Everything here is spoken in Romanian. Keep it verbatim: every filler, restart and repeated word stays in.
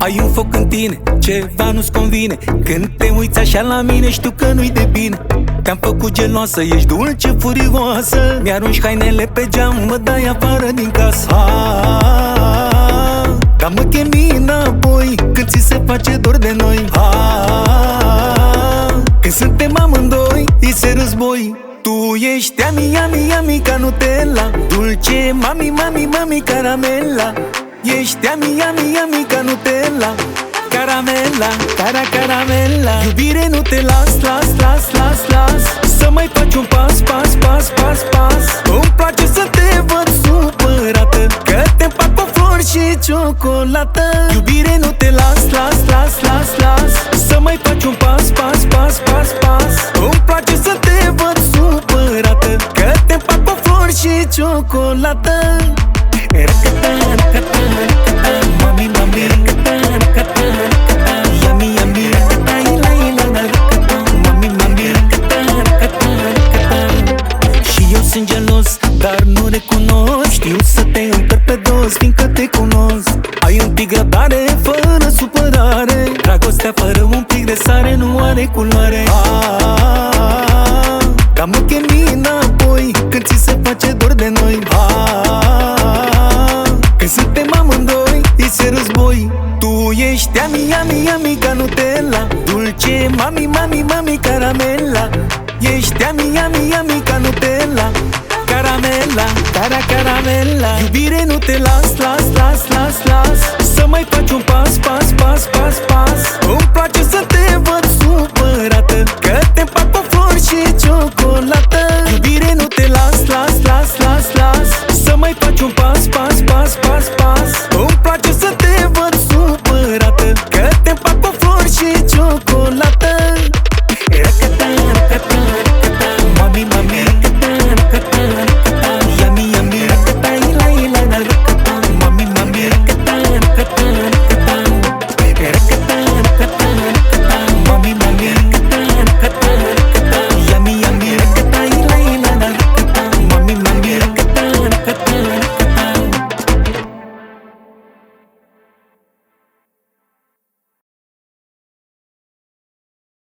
Ai un foc în tine, ceva nu-ți convine. Când te uiți așa la mine, știu că nu-i de bine. Te-am făcut geloasă, ești dulce, furioasă. Mi-arunci hainele pe geam, mă dai afară din casă. ah, Dar mă chemi înapoi când ți se face dor de noi. ah, Când suntem amândoi, îi se război. Tu ești ami, ami, ami ca Nutella, dulce, mami, mami, mami, caramela. Ești ami, ami, ami ca Nutella, caramela, cara, caramela. Iubire, nu te las, las, las, las, las. Să mai faci un pas, pas, pas, pas, pas. Îmi place să te văd supărată, că te împac cu flori și ciocolată. Iubire, nu te las, las, las, las, las. Să mai faci un pas, pas, pas, pas, pas. Îmi place să te văd supărată, că te împac cu flori și ciocolată. Racata, racata, racata, mami, mami, racata, racata, racata, yummy, yummy, racata, ila, ila, racata, mami, mami, racata, racata, racata. Și eu sunt gelos, dar nu recunosc. Știu să te încărc pe dos, fiindcă te cunosc. Ai un pic răbdare, fără supărare. Dragostea fără un pic de sare nu are culoare. ah, Dar mă chemi înapoi când ți se face dor de noi. ah, Când suntem amândoi, îi se război. Tu ești ami, ami, ami ca Nutella, dulce, mami, mami, mami, caramela. Ești ami, ami, ami ca Nutella, caramela, cara, caramela. Iubire, nu te las, las, las, las, las. Să mai faci un pas, pas, pas, pas, pas. Îmi place